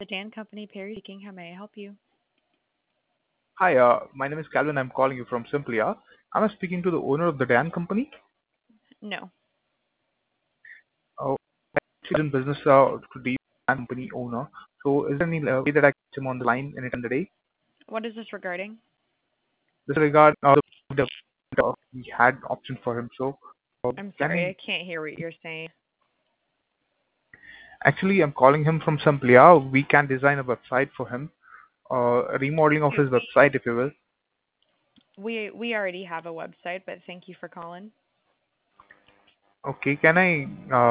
The Dan Company, Perry speaking. How may I help you? Hi, my name is Calvin. I'm calling you from Simplia. I'm speaking to the owner of the Dan company. No. Uh, she's in business to the Dan company owner. So, is there any way that I can get him on the line anytime today? What is this regarding? This regard the we had option for him. So, I'm can sorry, he? I can't hear what you're saying. Actually, I'm calling him from Simplia. We can design a website for him, a remodeling of We his website, if you will. we already have a website, but thank you for calling. Okay, can I